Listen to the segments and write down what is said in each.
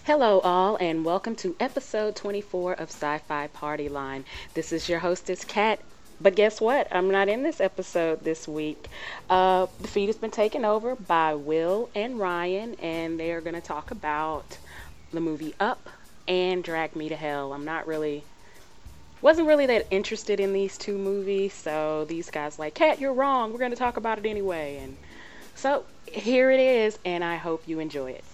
Hello, all, and welcome to episode 24 of Sci Fi Party Line. This is your hostess, Kat. But guess what? I'm not in this episode this week. The feed has been taken over by Will and Ryan, and they are going to talk about the movie Up and Drag Me to Hell. Wasn't really that interested in these two movies, so these guys like, Kat, you're wrong. We're going to talk about it anyway. And so here it is, and I hope you enjoy it.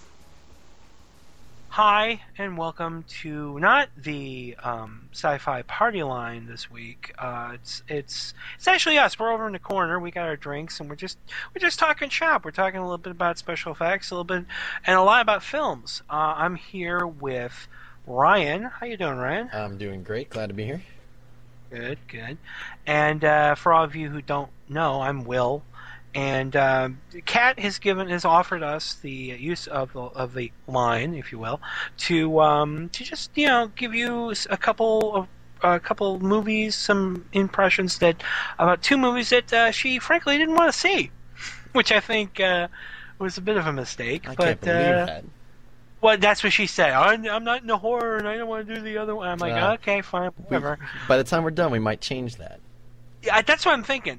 Hi, and welcome to not the Sci-Fi Party Line this week. It's actually us. We're over in the corner. We got our drinks, and we're just talking shop. We're talking a little bit about special effects, a little bit, and a lot about films. I'm here with Ryan. How you doing, Ryan? I'm doing great. Glad to be here. Good. And for all of you who don't know, I'm Will. And Kat has offered us the use of the line, if you will, to just give you a couple movies, some impressions about two movies that she frankly didn't want to see, which I think was a bit of a mistake. I can't believe that. Well, that's what she said. I'm not into horror, and I don't want to do the other one. I'm like, okay, fine, whatever. By the time we're done, we might change that. Yeah, that's what I'm thinking.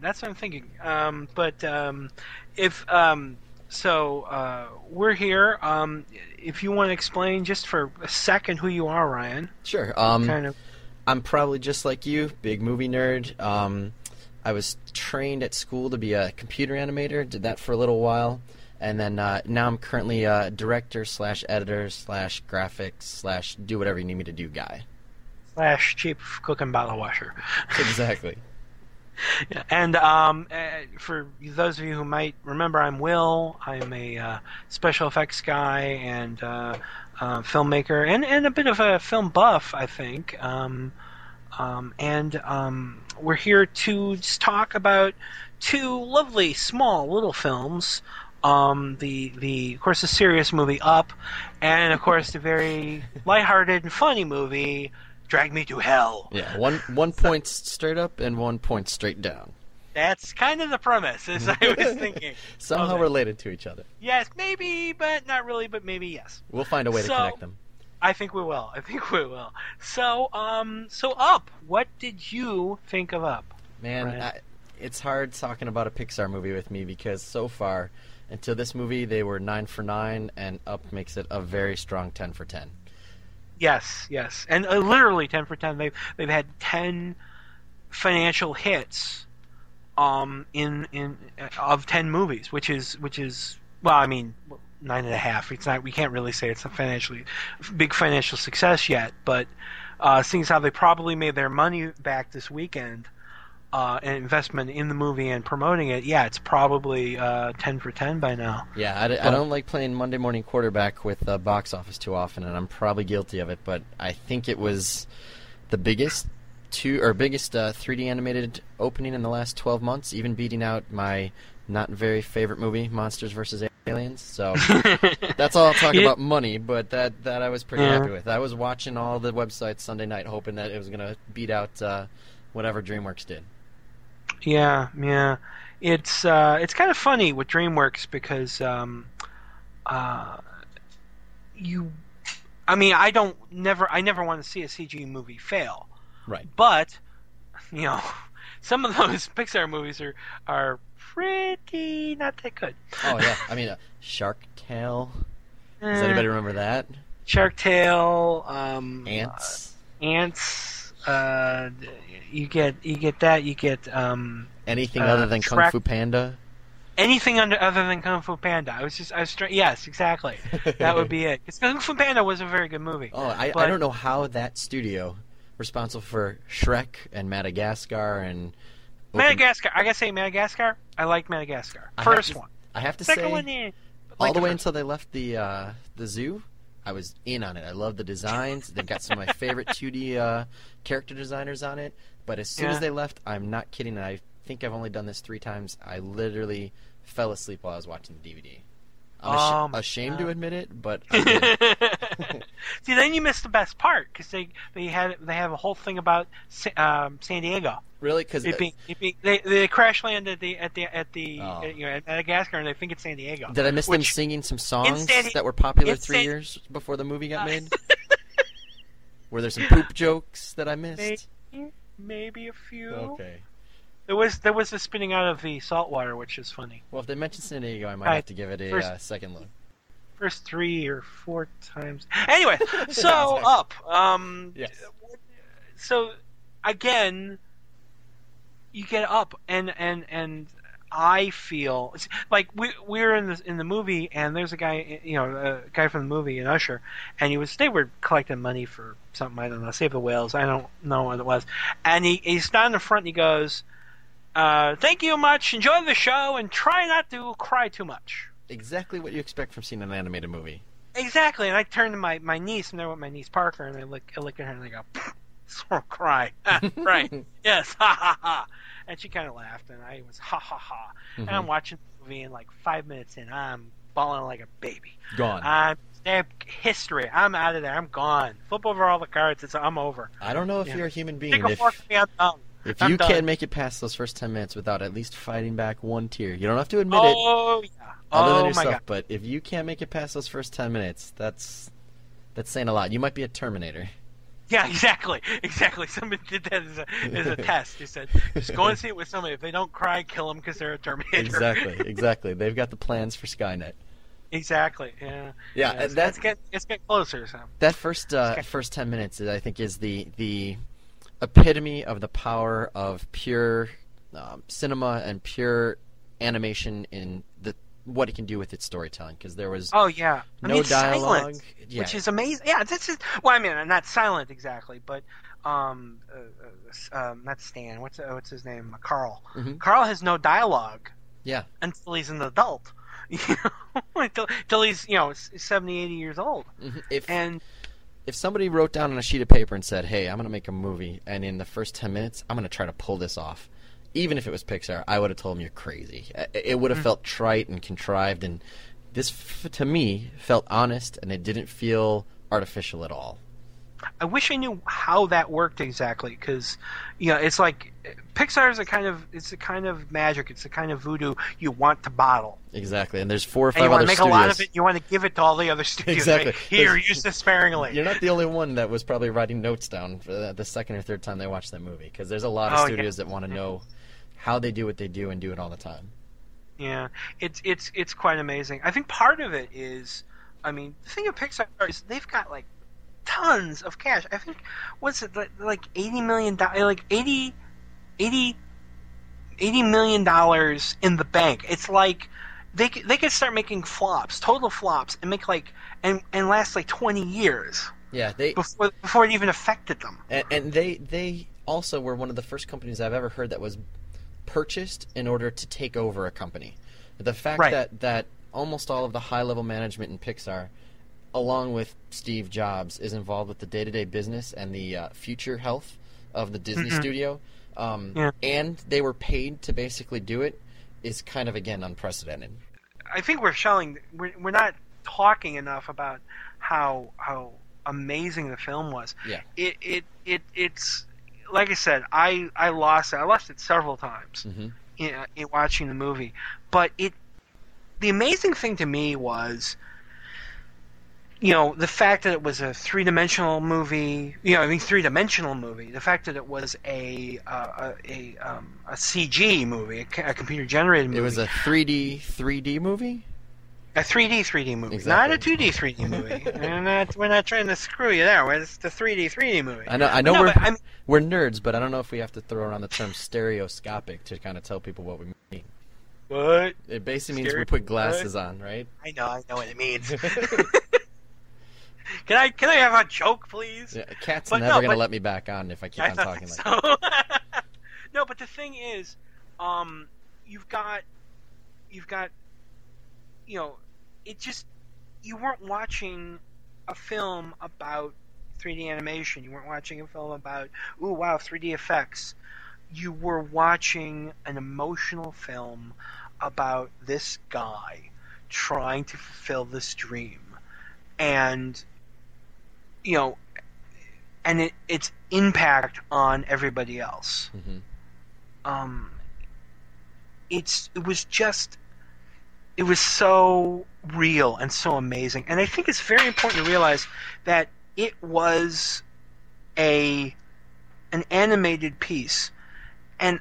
We're here. If you want to explain just for a second who you are, Ryan. Sure. I'm probably just like you, big movie nerd. I was trained at school to be a computer animator. Did that for a little while, and then now I'm currently a director / editor / graphics / do whatever you need me to do guy. / cheap cooking bottle washer. Exactly. Yeah, and for those of you who might remember, I'm Will. I'm a special effects guy and filmmaker, and a bit of a film buff, I think. We're here to just talk about two lovely, small, little films. Of course, the serious movie Up, and of course the very lighthearted and funny movie Drag Me to Hell. Yeah, one point straight up and 1 point straight down. That's kind of the premise, as I was thinking. Somehow related to each other. Yes, maybe, but not really, but maybe yes. We'll find a way to connect them. I think we will. So Up. What did you think of Up? Man, it's hard talking about a Pixar movie with me because so far, until this movie, they were 9 for 9, and Up makes it a very strong 10 for 10. Yes, and literally 10 for 10. They've had 10 financial hits, in of 10 movies, which is well, I mean 9.5. It's not. We can't really say it's a big financial success yet, but seeing as how they probably made their money back this weekend, an investment in the movie and promoting it, yeah, it's probably 10 for 10 by now. Yeah, I don't like playing Monday morning quarterback with the box office too often, and I'm probably guilty of it, but I think it was the biggest 3D animated opening in the last 12 months, even beating out my not very favorite movie, Monsters vs. Aliens. So that's all I'll talk about money, but that I was pretty happy with. I was watching all the websites Sunday night hoping that it was going to beat out whatever DreamWorks did. Yeah. It's kind of funny with DreamWorks because I never want to see a CG movie fail. Right. But some of those Pixar movies are pretty not that good. Oh yeah, I mean Shark Tale. Does anybody remember that? Shark Tale. Ants. You get that. You get anything other than Kung Fu Panda. Anything other than Kung Fu Panda. Yes, exactly. That would be it. Because Kung Fu Panda was a very good movie. Oh, I don't know how that studio, responsible for Shrek and Madagascar and Madagascar. I gotta say Madagascar. I like Madagascar. First one. I have to Second say, one, yeah. all the way until they left the zoo, I was in on it. I love the designs. They've got some of my favorite 2D character designers on it. But as soon as they left, I'm not kidding. I think I've only done this 3 times. I literally fell asleep while I was watching the DVD. I'm ashamed to admit it, but I did. See, then then you missed the best part because they have a whole thing about San Diego. Really? Because they crash land at Oh. at Madagascar, and they think it's San Diego. did I miss them singing some songs that were popular 3 years before the movie got made? Were there some poop jokes that I missed? Maybe a few. Okay. There was the spinning out of the salt water, which is funny. Well, if they mention San Diego, I might have to give it a second look. First 3 or 4 times. Anyway, so Up. Yes. So again, you get Up, and I feel like we're in the movie, and there's a guy, a guy from the movie, an usher, and they were collecting money for something, I don't know, Save the Whales, I don't know what it was, and he's down in the front, and he goes, "Thank you much, enjoy the show, and try not to cry too much." Exactly what you expect from seeing an animated movie. Exactly, and I turned to my niece, and there with my niece Parker, and I look at her, and I go, "So cry, right? Yes, ha ha ha." And she kind of laughed, and I was ha ha ha. Mm-hmm. And I'm watching the movie, and like 5 minutes in, I'm bawling like a baby. Gone. History. I'm out of there. I'm gone. Flip over all the cards. I'm over. I don't know if you're a human being. Take a fork at me. I'm done. If you can't make it past those first 10 minutes without at least fighting back one tear, you don't have to admit it. Oh yeah. Other than my yourself, God. but if you can't make it past those first 10 minutes, that's saying a lot. You might be a Terminator. Yeah, exactly. Somebody did that as a test. They said, just go and see it with somebody. If they don't cry, kill them because they're a Terminator. Exactly. They've got the plans for Skynet. Exactly. Yeah. Yeah, so it's getting closer. So that first 10 minutes, I think, is the epitome of the power of pure cinema and pure animation in what it can do with its storytelling, because there was no dialogue, silent, which is amazing. Yeah, this is not silent exactly, but not Stan. What's his name? Carl. Mm-hmm. Carl has no dialogue. Yeah. Until he's an adult. Until he's 70, 80 years old. Mm-hmm. If somebody wrote down on a sheet of paper and said, "Hey, I'm going to make a movie, and in the first 10 minutes, I'm going to try to pull this off," even if it was Pixar, I would have told them you're crazy. It would have felt trite and contrived, and this, to me, felt honest, and it didn't feel artificial at all. I wish I knew how that worked exactly, because it's like Pixar is a kind of magic. It's a kind of voodoo you want to bottle. Exactly, and there's 4 or 5 and you other want to make studios. a lot of it. You want to give it to all the other studios. Exactly. Here, use this sparingly. You're not the only one that was probably writing notes down for the second or third time they watched that movie, because there's a lot of studios that want to know how they do what they do and do it all the time. Yeah, it's quite amazing. I think part of it is, the thing of Pixar is they've got like tons of cash. I think like $80 million, like $80 million in the bank. It's like they could start making flops, total flops, and make and last like 20 years. Yeah, before it even affected them. And they also were one of the first companies I've ever heard that was purchased in order to take over a company. The fact that almost all of the high-level management in Pixar, along with Steve Jobs, is involved with the day-to-day business and the future health of the Disney studio, and they were paid to basically do it, is kind of, again, unprecedented. I think we're not talking enough about how amazing the film was. Yeah. It's like I said, I lost it. I lost it several times in watching the movie. But the amazing thing to me was, the fact that it was a three-dimensional movie. Three-dimensional movie. The fact that it was a CG movie, a computer-generated movie. It was a 3D movie. A 3D movie, exactly. Not a 2D 3D movie. We're not trying to screw you there. It's the 3D movie. I know we're nerds, but I don't know if we have to throw around the term stereoscopic to kind of tell people what we mean. What? It basically means we put glasses on, right? I know what it means. Can I have a joke, please? Yeah, Cat's never going to let me back on if I keep on talking like that. No, but the thing is, you've got you weren't watching a film about 3D animation. You weren't watching a film about, 3D effects. You were watching an emotional film about this guy trying to fulfill this dream. And you know, and its impact on everybody else. Mm-hmm. It was so real and so amazing, and I think it's very important to realize that it was an animated piece, and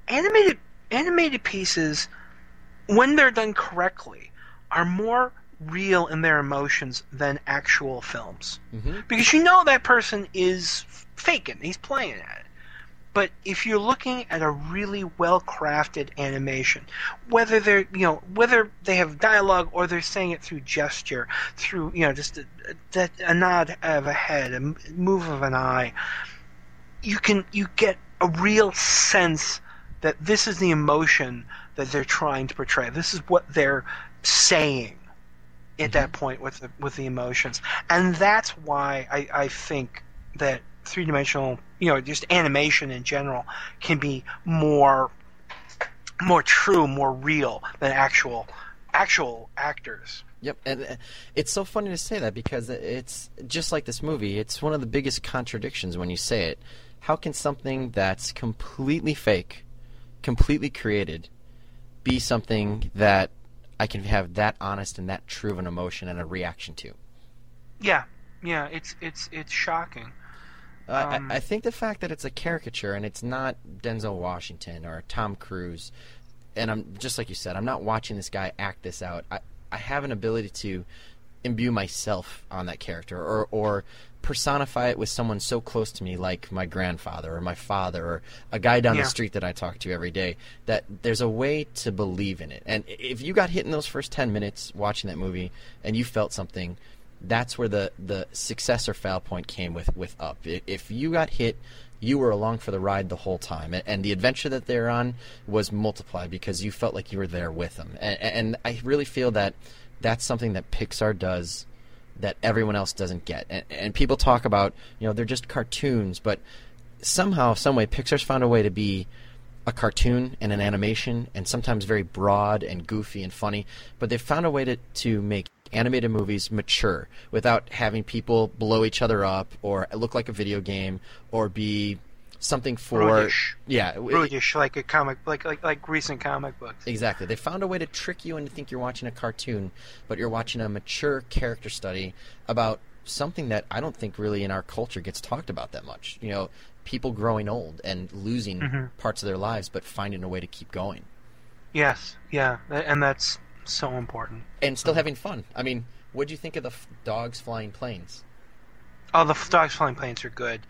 animated pieces, when they're done correctly, are more real in their emotions than actual films. Mm-hmm. Because you know that person is faking, he's playing at it. But if you're looking at a really well-crafted animation, whether they have dialogue or they're saying it through gesture, through just a nod of a head, a move of an eye, you get a real sense that this is the emotion that they're trying to portray. This is what they're saying at that point with the emotions, and that's why I think that three-dimensional, just animation in general, can be more true, more real than actual actors. Yep, and it's so funny to say that because it's just like this movie. It's one of the biggest contradictions when you say it. How can something that's completely fake, completely created, be something that I can have that honest and that true of an emotion and a reaction to? Yeah, it's shocking. I think the fact that it's a caricature and it's not Denzel Washington or Tom Cruise, and I'm just like you said, I'm not watching this guy act this out. I have an ability to imbue myself on that character or personify it with someone so close to me like my grandfather or my father or a guy down the street that I talk to every day, that there's a way to believe in it. And if you got hit in those first 10 minutes watching that movie and you felt something, that's where the success or fail point came with Up. If you got hit, you were along for the ride the whole time, and the adventure that they're on was multiplied because you felt like you were there with them. And I really feel that that's something that Pixar does that everyone else doesn't get. And people talk about, they're just cartoons, but somehow, some way, Pixar's found a way to be a cartoon and an animation, and sometimes very broad and goofy and funny, but they've found a way to make animated movies mature without having people blow each other up or look like a video game or be something for brutish like a comic, like recent comic books. Exactly. They found a way to trick you into think you're watching a cartoon, but you're watching a mature character study about something that I don't think really in our culture gets talked about that much. People growing old and losing parts of their lives, but finding a way to keep going. Yes, yeah, and that's so important. And still having fun. I mean, what'd you think of the dogs flying planes? Oh, the dogs flying planes are good.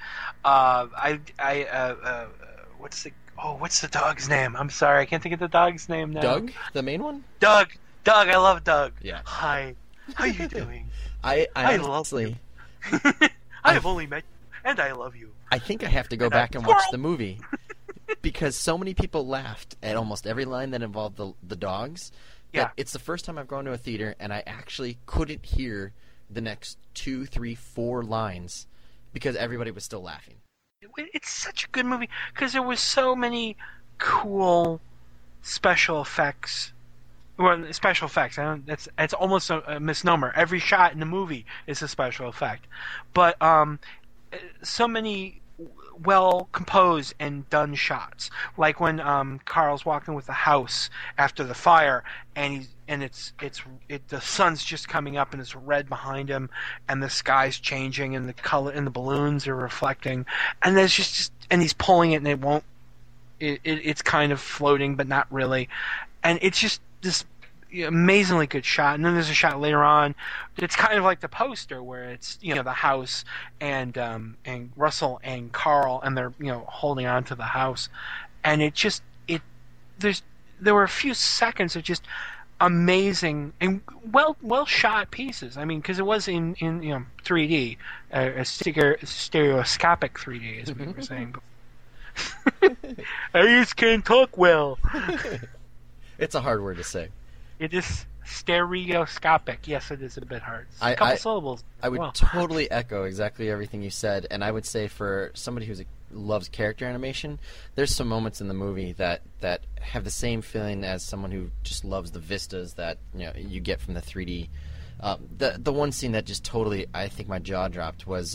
What's the dog's name? I'm sorry, I can't think of the dog's name now. Doug, the main one. Doug, I love Doug. Yeah. Hi, how you doing? I love honestly, you. I have only met you, and I love you. I think I have to go back and watch the movie because so many people laughed at almost every line that involved the dogs. Yeah. It's the first time I've gone to a theater and I actually couldn't hear the next 2, 3, 4 lines because everybody was still laughing. It's such a good movie because there was so many cool special effects. Well, special effects. It's almost a misnomer. Every shot in the movie is a special effect, but so many well composed and done shots, like when Carl's walking with the house after the fire, and the sun's just coming up and it's red behind him, and the sky's changing and the color and the balloons are reflecting, and there's just and he's pulling it and it's kind of floating but not really, and it's just this amazingly good shot. And then there's a shot later on it's kind of like the poster where it's the house and Russell and Carl, and they're holding on to the house, and there were a few seconds of just amazing and well shot pieces. I mean, because it was in 3D, a stereoscopic 3D, as we were saying before. I just can't talk well. It's a hard word to say. It is stereoscopic. Yes, it is a bit hard. It's a couple syllables. I would totally echo exactly everything you said, and I would say for somebody who loves character animation, there's some moments in the movie that have the same feeling as someone who just loves the vistas that you get from the 3D The one scene that just totally, I think my jaw dropped was,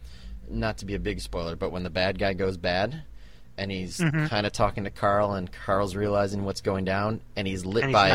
not to be a big spoiler, but when the bad guy goes bad, and he's kind of talking to Carl, and Carl's realizing what's going down, and he's lit by...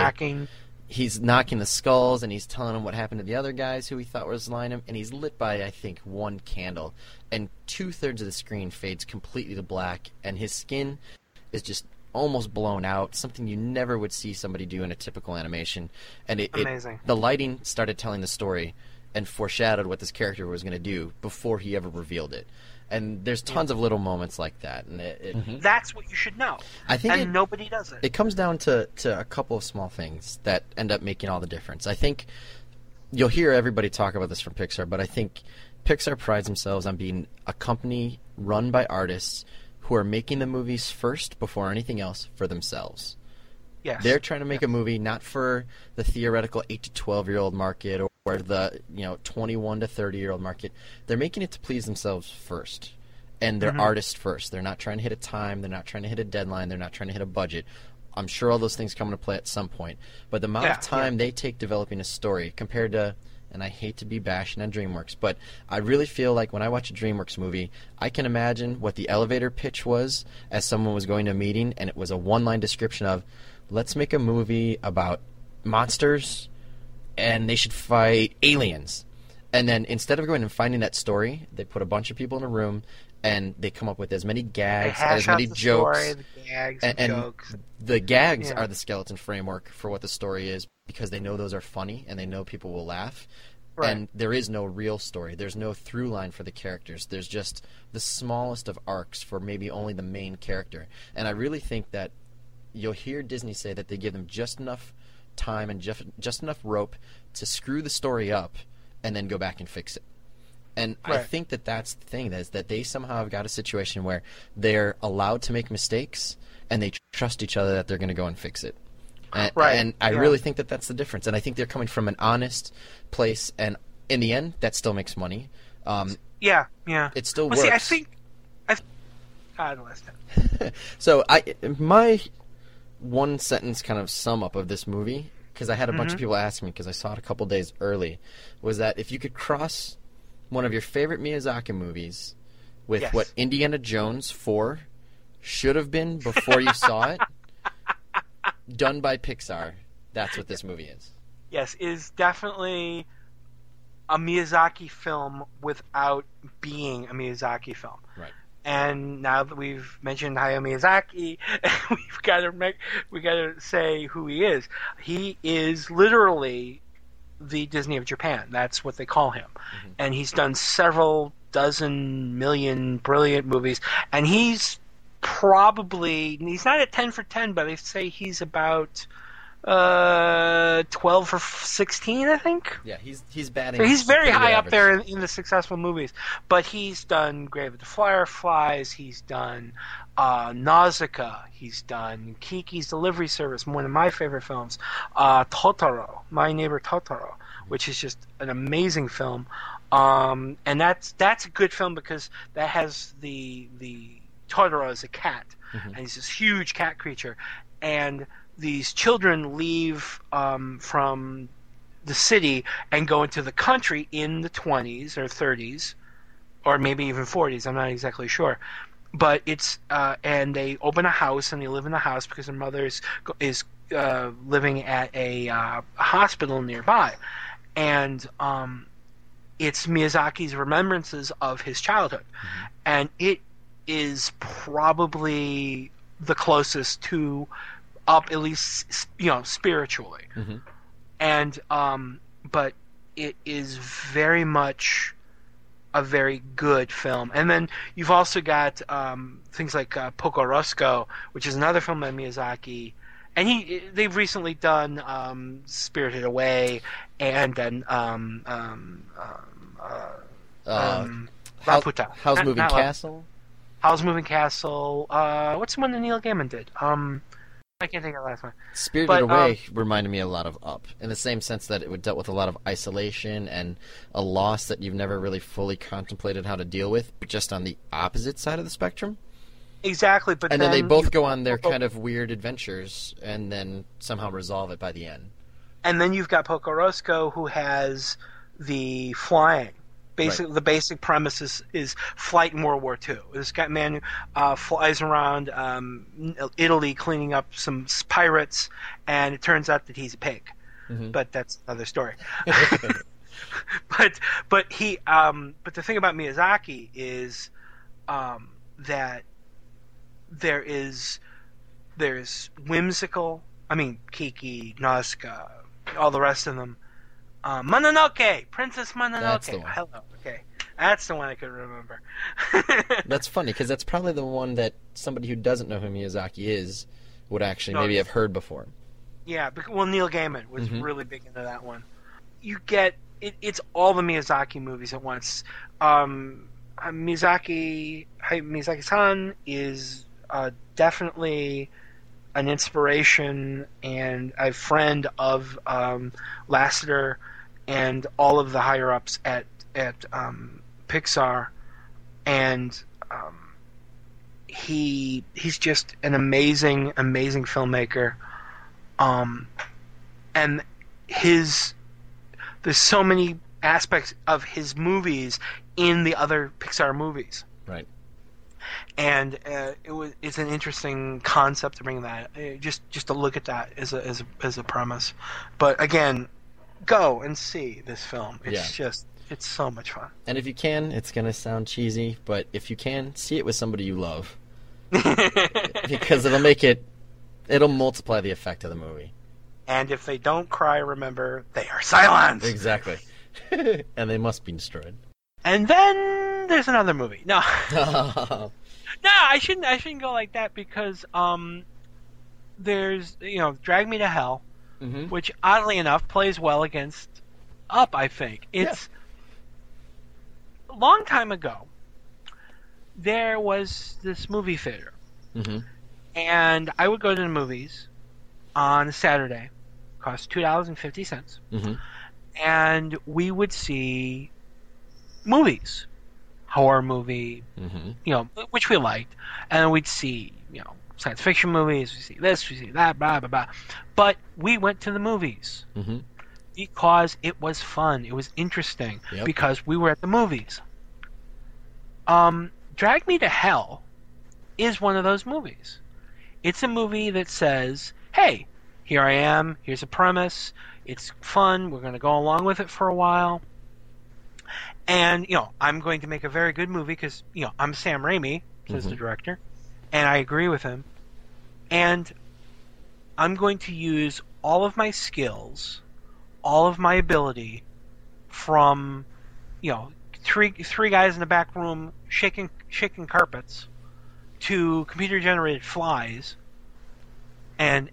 He's knocking the skulls, and he's telling him what happened to the other guys who he thought was lying him, and he's lit by, I think, one candle, and 2/3 of the screen fades completely to black, and his skin is just almost blown out, something you never would see somebody do in a typical animation. And Amazing. The lighting started telling the story and foreshadowed what this character was going to do before he ever revealed it. And there's tons of little moments like that. And that's what you should know. I think nobody does it. It comes down to a couple of small things that end up making all the difference. I think you'll hear everybody talk about this from Pixar, but I think Pixar prides themselves on being a company run by artists who are making the movies first before anything else for themselves. Yes. They're trying to make a movie not for the theoretical 8 to 12-year-old market or the 21 to 30-year-old market. They're making it to please themselves first, and they're artists first. They're not trying to hit a time. They're not trying to hit a deadline. They're not trying to hit a budget. I'm sure all those things come into play at some point. But the amount of time they take developing a story compared to, and I hate to be bashing on DreamWorks, but I really feel like when I watch a DreamWorks movie, I can imagine what the elevator pitch was as someone was going to a meeting, and it was a one-line description of, let's make a movie about monsters, and they should fight aliens. And then instead of going and finding that story, they put a bunch of people in a room, and they come up with as many gags, as many jokes. Story, the gags, and jokes. The gags are the skeleton framework for what the story is, because they know those are funny, and they know people will laugh. Right. And there is no real story. There's no through line for the characters. There's just the smallest of arcs for maybe only the main character. And I really think that you'll hear Disney say that they give them just enough time and just enough rope to screw the story up and then go back and fix it. And I think that that's the thing, is that they somehow have got a situation where they're allowed to make mistakes and they trust each other that they're going to go and fix it. And I really think that that's the difference. And I think they're coming from an honest place, and in the end, that still makes money. It still works. See, I think God bless them. So my one sentence kind of sum up of this movie, because I had a bunch of people ask me, because I saw it a couple days early, was that if you could cross one of your favorite Miyazaki movies with what Indiana Jones 4 should have been before you saw it, done by Pixar, that's what this movie is. Yes, it is definitely a Miyazaki film without being a Miyazaki film. Right. And now that we've mentioned Hayao Miyazaki, we got to say who he is. He is literally the Disney of Japan. That's what they call him. And he's done several dozen million brilliant movies, and he's not at 10 for 10, but I say he's about 12 for 16, I think. Yeah, he's batting. So he's very high average up there in the successful movies. But he's done Grave of the Fireflies. He's done Nausicaa. He's done Kiki's Delivery Service, one of my favorite films. Totoro, My Neighbor Totoro, which is just an amazing film. And that's a good film because that has the Totoro as a cat, and he's this huge cat creature, and these children leave from the city and go into the country in the 20s or 30s, or maybe even 40s. I'm not exactly sure, but it's and they open a house and they live in the house because their mother is living at a hospital nearby, and it's Miyazaki's remembrances of his childhood, and it is probably the closest to up, at least spiritually, and but it is very much a very good film. And then you've also got things like Poco Roscoe, which is another film by Miyazaki, and they've recently done Spirited Away, and then Laputa. Howl's Moving Castle? Howl's Moving Castle. What's the one that Neil Gaiman did? I can't think of the last one. Spirited Away reminded me a lot of Up, in the same sense that it dealt with a lot of isolation and a loss that you've never really fully contemplated how to deal with, but just on the opposite side of the spectrum. Exactly, but then they both go on their kind of weird adventures and then somehow resolve it by the end. And then you've got Porco Rosso, who has the flying. Basically, the basic premise is flight in World War II. This guy man flies around Italy cleaning up some pirates, and it turns out that he's a pig. Mm-hmm. But that's another story. but the thing about Miyazaki is that there's whimsical. I mean, Kiki, Nausicaa, all the rest of them. Mononoke, Princess Mononoke. That's the one. Hello. Okay, that's the one I could remember. That's funny because that's probably the one that somebody who doesn't know who Miyazaki is would actually maybe have heard before. Yeah, well, Neil Gaiman was really big into that one. You get it's all the Miyazaki movies at once. Miyazaki-san is definitely an inspiration and a friend of Lasseter and all of the higher ups at Pixar, and he's just an amazing filmmaker. And there's so many aspects of his movies in the other Pixar movies. Right. And it's an interesting concept to bring that just to look at that as a premise. But again, go and see this film. It's so much fun. And if you can, it's gonna sound cheesy, but if you can, see it with somebody you love, because it'll multiply the effect of the movie. And if they don't cry, remember they are silent. Exactly. And they must be destroyed. And then there's another movie. No. No, I shouldn't go like that because there's Drag Me to Hell, which oddly enough plays well against Up. I think it's a long time ago. There was this movie theater, and I would go to the movies on a Saturday. Cost $2.50, and we would see movies. Horror movie, which we liked, and then we'd see, science fiction movies. We see this, we see that, blah blah blah. But we went to the movies because it was fun. It was interesting because we were at the movies. Drag Me to Hell is one of those movies. It's a movie that says, "Hey, here I am. Here's a premise. It's fun. We're going to go along with it for a while." And, I'm going to make a very good movie because, I'm Sam Raimi, says the director, and I agree with him. And I'm going to use all of my skills, all of my ability from, three guys in the back room shaking carpets to computer-generated flies and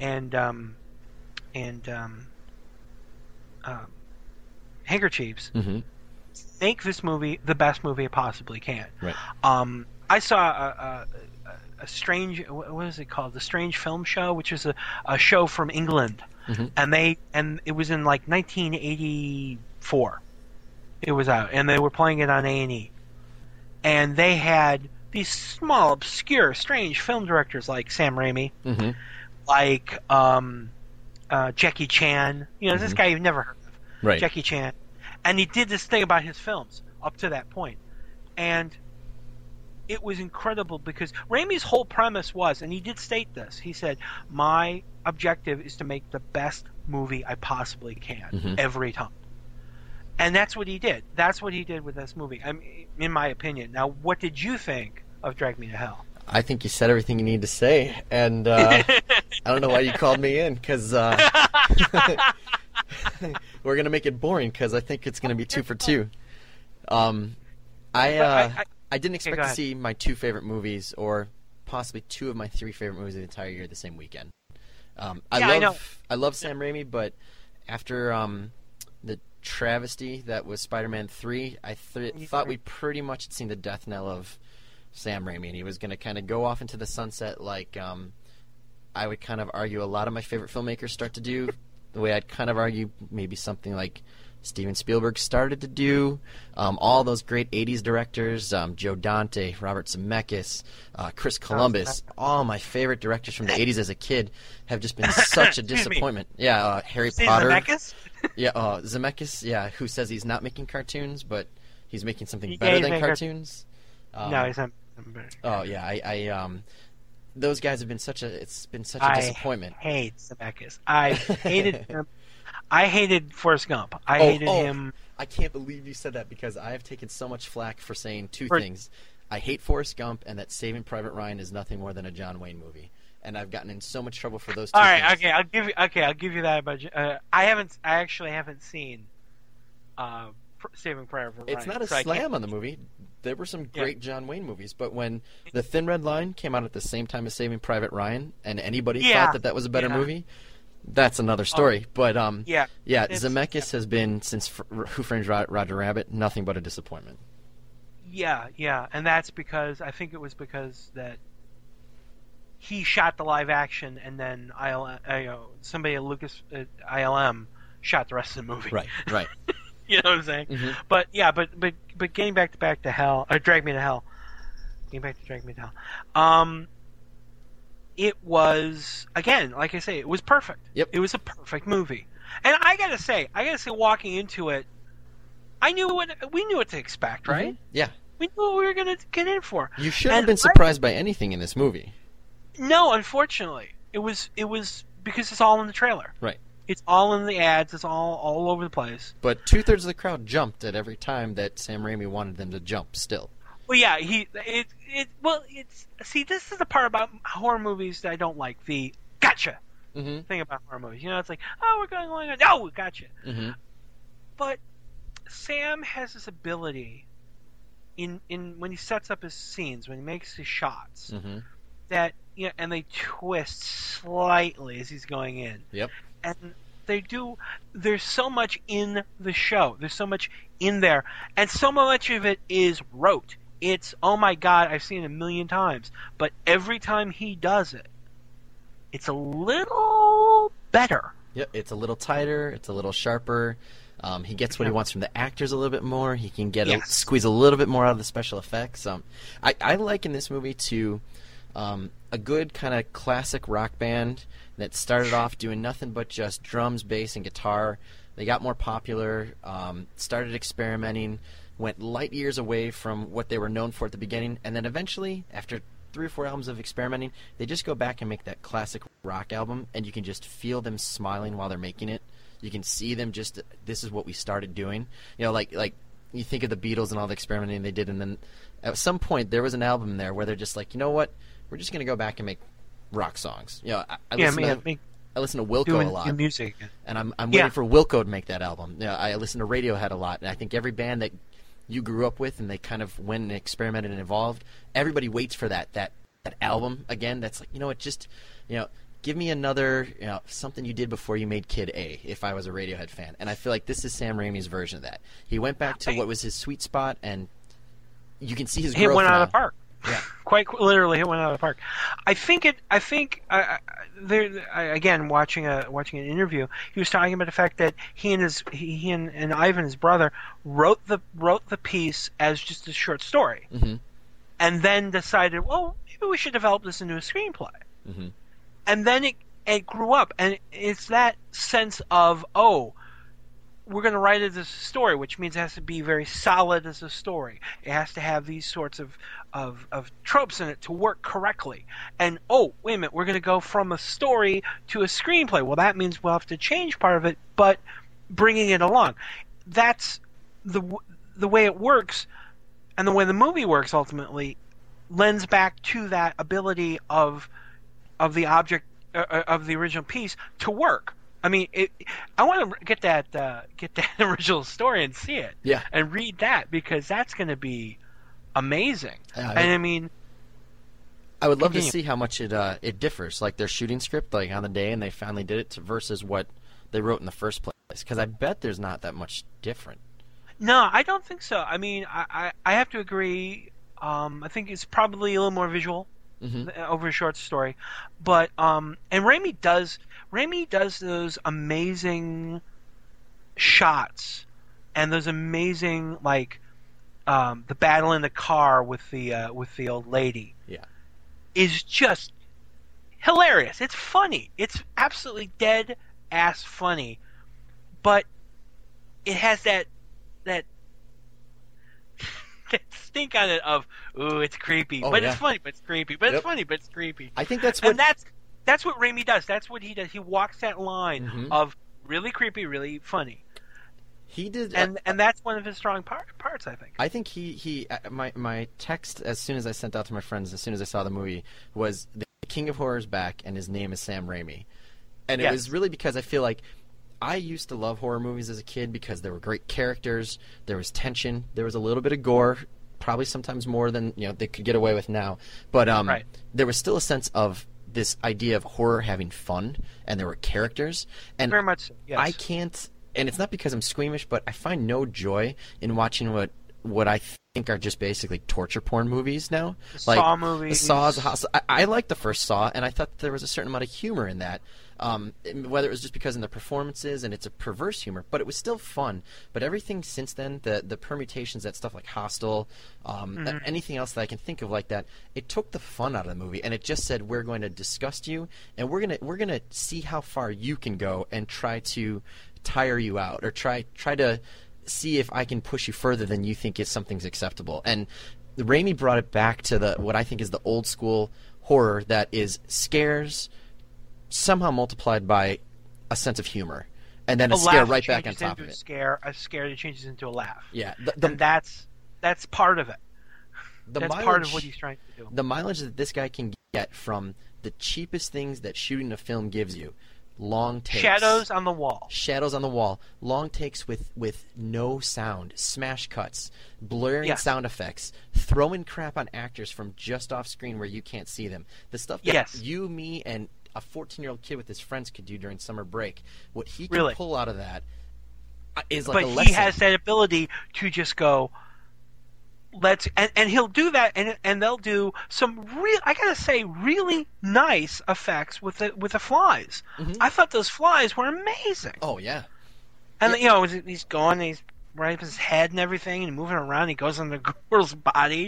handkerchiefs. Make this movie the best movie it possibly can. Right. I saw a strange, what is it called? The Strange Film Show, which is a show from England, and it was in like 1984. It was out, and they were playing it on A&E, and they had these small, obscure, strange film directors like Sam Raimi, like Jackie Chan. This guy you've never heard of, right? Jackie Chan. And he did this thing about his films up to that point. And it was incredible because Raimi's whole premise was, and he did state this, he said, my objective is to make the best movie I possibly can every time. And that's what he did. That's what he did with this movie, in my opinion. Now, what did you think of Drag Me to Hell? I think you said everything you need to say. And I don't know why you called me in, because... we're going to make it boring because I think it's going to be 2 for 2. I didn't expect to see my 2 favorite movies or possibly 2 of my 3 favorite movies of the entire year the same weekend. I love Sam Raimi, but after the travesty that was Spider-Man 3, I thought we pretty much had seen the death knell of Sam Raimi, and he was going to kind of go off into the sunset like I would kind of argue a lot of my favorite filmmakers start to do. The way I'd kind of argue maybe something like Steven Spielberg started to do. All those great 80s directors, Joe Dante, Robert Zemeckis, Chris Columbus, all my favorite directors from the 80s as a kid have just been such a disappointment. Yeah, Harry Potter. Zemeckis? Yeah, Zemeckis, yeah, who says he's not making cartoons, but he's making something better than cartoons. No, he's not. Oh, yeah, those guys have been it's been such a disappointment. I hate Zemeckis. I hated him. I hated Forrest Gump. I hated him. I can't believe you said that because I have taken so much flack for saying two things. I hate Forrest Gump and that Saving Private Ryan is nothing more than a John Wayne movie. And I've gotten in so much trouble for those two things. All right, I'll give you that. But I actually haven't seen Saving Private Ryan. It's not a slam on the movie. There were some great John Wayne movies, but when The Thin Red Line came out at the same time as Saving Private Ryan, and anybody thought that was a better movie, that's another story. But Zemeckis has been, since Who Framed Roger Rabbit, nothing but a disappointment. Yeah, and that's because I think it was because that he shot the live action, and then somebody at Lucas ILM shot the rest of the movie. Right. You know what I'm saying? Mm-hmm. But getting back to hell, or Drag Me to Hell. Getting back to Drag Me to Hell. It was, again, like I say, it was perfect. Yep. It was a perfect movie. And I gotta say, walking into it, we knew what to expect, right? Mm-hmm. Yeah. We knew what we were gonna get in for. You shouldn't have been surprised by anything in this movie. No, unfortunately. It was because it's all in the trailer. Right. It's all in the ads. It's all over the place. But 2/3 of the crowd jumped at every time that Sam Raimi wanted them to jump. Still. Well, yeah, see, this is the part about horror movies that I don't like. The gotcha thing about horror movies. You know, it's like, oh, we're going along. Oh, gotcha. Mm-hmm. But Sam has this ability in when he sets up his scenes, when he makes his shots, that and they twist slightly as he's going in. Yep. And there's so much in the show. There's so much in there. And so much of it is rote. It's, oh my God, I've seen it a million times. But every time he does it, it's a little better. Yep, it's a little tighter. It's a little sharper. He gets what he wants from the actors a little bit more. He can squeeze a little bit more out of the special effects. I liken this movie to a good kind of classic rock band that started off doing nothing but just drums, bass, and guitar. They got more popular, started experimenting, went light years away from what they were known for at the beginning, and then eventually, after 3 or 4 albums of experimenting, they just go back and make that classic rock album, and you can just feel them smiling while they're making it. You can see them just, this is what we started doing. You know, like you think of the Beatles and all the experimenting they did, and then at some point there was an album there where they're just like, you know what, we're just going to go back and make rock songs. You know, I listen to Wilco a lot. Music. And I'm waiting for Wilco to make that album. You know, I listen to Radiohead a lot, and I think every band that you grew up with and they kind of went and experimented and evolved, everybody waits for that album again. That's like, you know what, just, you know, give me another, you know, something you did before you made Kid A, if I was a Radiohead fan. And I feel like this is Sam Raimi's version of that. He went back to what was his sweet spot, and you can see his growth. He went now. out of the park. Yeah, quite literally, it went out of the park. Again, watching an interview, he was talking about the fact that he and Ivan, his brother, wrote the piece as just a short story, and then decided, well, maybe we should develop this into a screenplay. And then it grew up, and it's that sense of, oh, we're going to write it as a story, which means it has to be very solid as a story. It has to have these sorts of tropes in it to work correctly. And, oh, wait a minute, we're going to go from a story to a screenplay. Well, that means we'll have to change part of it, but bringing it along. That's the way it works, and the way the movie works ultimately lends back to that ability of the object, of the original piece to work. I mean, I want to get that original story and see it, and read that, because that's going to be amazing. And I mean, I would love to see how much it differs, like their shooting script, like on the day, and they finally did it, versus what they wrote in the first place. Because I bet there's not that much different. No, I don't think so. I mean, I have to agree. I think it's probably a little more visual. Over a short story, but and Raimi does those amazing shots and those amazing the battle in the car with the old lady. Yeah. Is just hilarious. It's funny. It's absolutely dead ass funny, but it has that that stink on it of it's creepy, but it's funny, but it's creepy, but it's funny, but it's creepy. I think that's what and that's what Raimi does. That's what he does. He walks that line of really creepy, really funny. He did, and that's one of his strong parts, I think. I think my text as soon as I sent out to my friends as soon as I saw the movie was the King of Horror's back, and his name is Sam Raimi, and it was really because I feel like I used to love horror movies as a kid because there were great characters, there was tension, there was a little bit of gore, probably sometimes more than they could get away with now, but there was still a sense of this idea of horror having fun, and there were characters, and very much. Yes. I can't. And it's not because I'm squeamish, but I find no joy in watching what I think are just basically torture porn movies now. The Saw movies. The Saws. I liked the first Saw, and I thought there was a certain amount of humor in that. Whether it was just because in the performances and it's a perverse humor, but it was still fun. But everything since then, the permutations, that stuff like Hostel, anything else that I can think of like that, it took the fun out of the movie, and it just said we're going to disgust you, and we're gonna see how far you can go and try to tire you out, or try to see if I can push you further than you think something's acceptable. And Raimi brought it back to what I think is the old school horror that is scares somehow multiplied by a sense of humor, and then a scare right back on top of it. A scare that changes into a laugh. Yeah, and that's part of it. That's part of what he's trying to do. The mileage that this guy can get from the cheapest things that shooting a film gives you. Long takes. Shadows on the wall. Long takes with no sound. Smash cuts. Blurring sound effects. Throwing crap on actors from just off screen where you can't see them. The stuff that you, me, and a 14-year-old kid with his friends could do during summer break. What he can pull out of that is like a lesson. But he has that ability to just go, and he'll do that, and they'll do some I gotta say, really nice effects with the flies. I thought those flies were amazing. Oh yeah, and he's going, he's right up his head and everything, and moving around. He goes on the girl's body.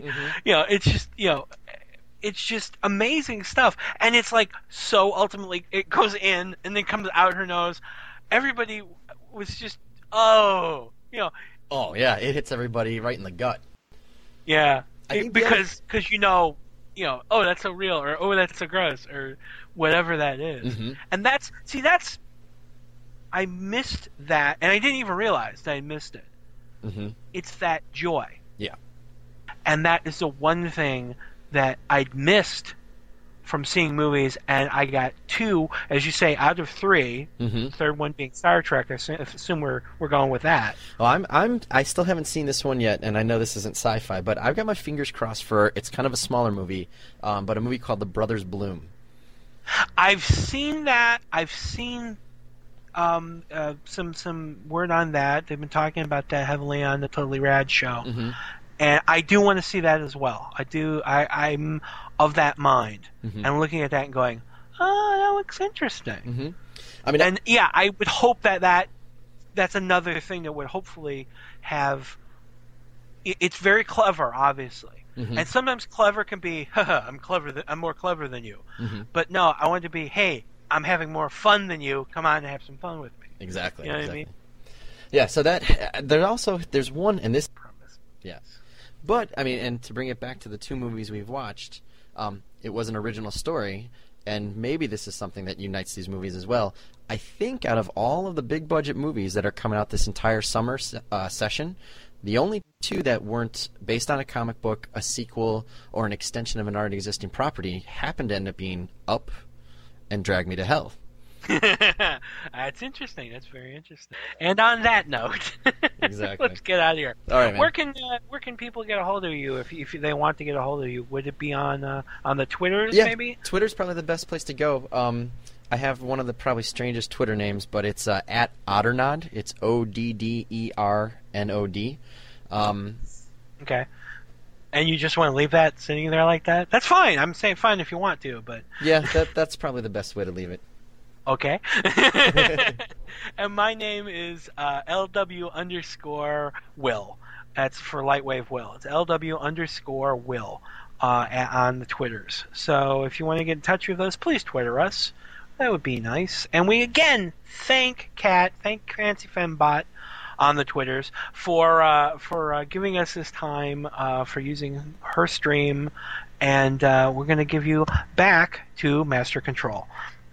It's just amazing stuff, and it's like so ultimately it goes in and then comes out her nose. Everybody was just oh yeah, it hits everybody right in the gut. Yeah, because oh, that's so real, or oh, that's so gross, or whatever that is. And I missed that, and I didn't even realize that I missed it. It's that joy. Yeah. And that is the one thing that I'd missed from seeing movies, and I got 2, as you say, out of 3. Third one being Star Trek. I assume we're going with that. Well, I still haven't seen this one yet, and I know this isn't sci-fi, but I've got my fingers crossed for it's kind of a smaller movie, but a movie called The Brothers Bloom. I've seen that. I've seen some word on that. They've been talking about that heavily on the Totally Rad show. And I do want to see that as well. I do. I'm of that mind. I'm looking at that and going, "Oh, that looks interesting." I mean, and I would hope that's another thing that would hopefully have. It's very clever, obviously, and sometimes clever can be, "I'm clever. I'm more clever than you." But no, I want it to be, "Hey, I'm having more fun than you. Come on and have some fun with me." Exactly. You know what I mean? Yeah. So there's one in this. Yeah. But, I mean, and to bring it back to the 2 movies we've watched, it was an original story, and maybe this is something that unites these movies as well. I think out of all of the big-budget movies that are coming out this entire summer session, the only 2 that weren't based on a comic book, a sequel, or an extension of an already existing property happened to end up being Up and Drag Me to Hell. That's interesting. That's very interesting. And on that note, exactly. Let's get out of here. All right, man. Where can people get a hold of you if they want to get a hold of you? Would it be on the Twitters? Yeah, maybe. Twitter's probably the best place to go. I have one of the probably strangest Twitter names, but it's at Oddernod. It's ODDERNOD. Okay. And you just want to leave that sitting there like that? That's fine. I'm saying fine if you want to, but yeah, that's probably the best way to leave it. Okay. And my name is LW_Will. That's for Lightwave Will. It's LW_Will on the Twitters. So if you want to get in touch with us, please Twitter us. That would be nice. And we again thank Fancy Fembot on the Twitters for giving us this time, for using her stream, and we're going to give you back to Master Control.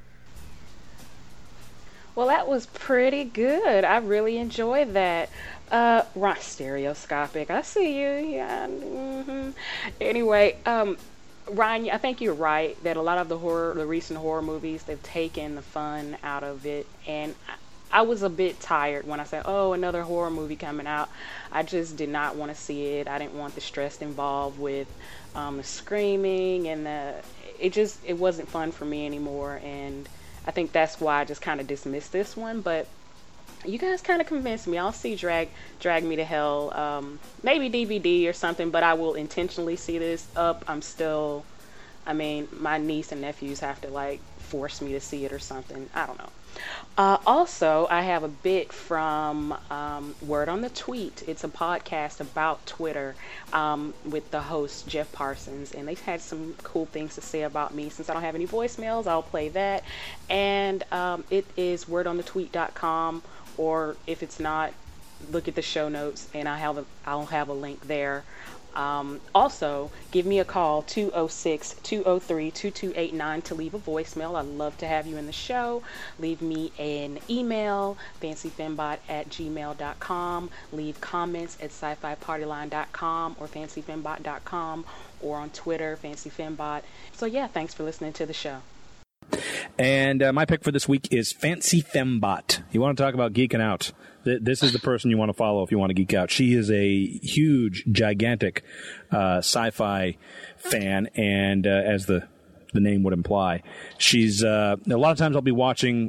Well, that was pretty good. I really enjoyed that. Right, stereoscopic. I see you. Yeah. Mm-hmm. Anyway, Ryan, I think you're right that a lot of the recent horror movies, they've taken the fun out of it, and I was a bit tired when I said, "Oh, another horror movie coming out." I just did not want to see it. I didn't want the stress involved with the screaming and it wasn't fun for me anymore, and I think that's why I just kind of dismissed this one. But you guys kind of convinced me. I'll see Drag Me to Hell, maybe DVD or something, but I will intentionally see this up. My niece and nephews have to force me to see it or something. I don't know. Also, I have a bit from Word on the Tweet. It's a podcast about Twitter with the host, Jeff Parsons, and they've had some cool things to say about me. Since I don't have any voicemails, I'll play that. And it is wordonthetweet.com, or if it's not, look at the show notes, and I'll have a link there. Also, give me a call, 206-203-2289 to leave a voicemail. I'd love to have you in the show. Leave me an email, fancyfembot@gmail.com. Leave comments at sci-fipartyline.com or fancyfembot.com, or on Twitter, fancyfembot. So yeah, thanks for listening to the show. And my pick for this week is Fancy Fembot. You want to talk about geeking out? This is the person you want to follow if you want to geek out. She is a huge, gigantic sci-fi fan, and as the name would imply, she's a lot of times I'll be watching,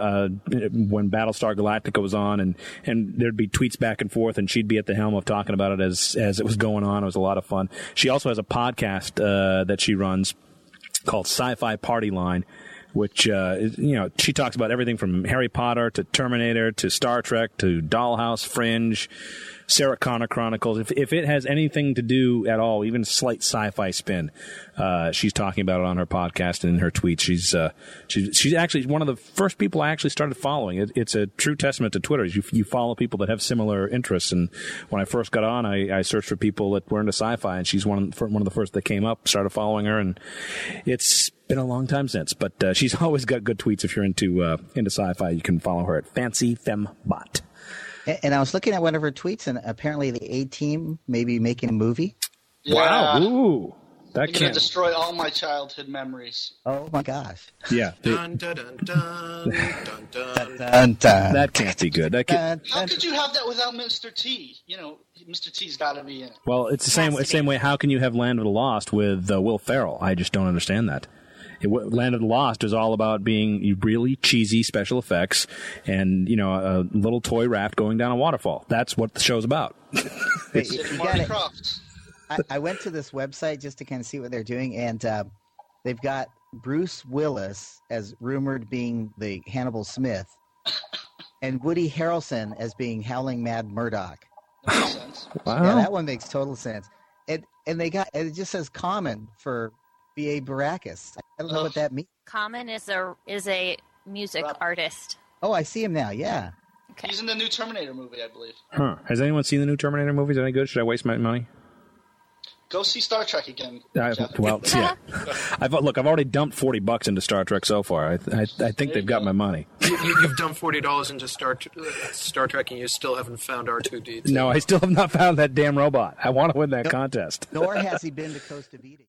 when Battlestar Galactica was on, and there'd be tweets back and forth, and she'd be at the helm of talking about it as it was going on. It was a lot of fun. She also has a podcast that she runs called Sci-Fi Party Line, which, she talks about everything from Harry Potter to Terminator to Star Trek to Dollhouse, Fringe, Sarah Connor Chronicles. If it has anything to do at all, even a slight sci-fi spin, she's talking about it on her podcast and in her tweets. She's actually one of the first people I actually started following. It's a true testament to Twitter. You follow people that have similar interests. And when I first got on, I searched for people that were into sci-fi, and she's one of the first that came up. Started following her, and it's been a long time since. But she's always got good tweets. If you're into sci-fi, you can follow her at Fancy Fembot. And I was looking at one of her tweets, and apparently the A-Team may be making a movie. Yeah. Wow! Ooh, They're going to destroy all my childhood memories. Oh my gosh! Yeah. Dun, dun, dun, dun, dun, dun. Dun, dun. That can't be good. How could you have that without Mr. T? Mr. T's got to be in it. Well, it's the same way. How can you have Land of the Lost with Will Ferrell? I just don't understand that. Land of the Lost is all about being really cheesy special effects and, a little toy raft going down a waterfall. That's what the show's about. It's Marty Croft. I went to this website just to kind of see what they're doing, and they've got Bruce Willis as rumored being the Hannibal Smith, and Woody Harrelson as being Howling Mad Murdoch. That makes sense. Wow. Yeah, that one makes total sense. And it just says Common for B.A. Baracus. I don't know what that means. Common is a music artist. Oh, I see him now. Yeah. Okay. He's in the new Terminator movie, I believe. Huh. Has anyone seen the new Terminator movies? Any good? Should I waste my money? Go see Star Trek again. Yeah. I've already dumped $40 into Star Trek so far. I think they've got my money. You've dumped $40 into Star Trek, and you still haven't found R2-D2. No, I still have not found that damn robot. I want to win that contest. Nor has he been to Costa Vida.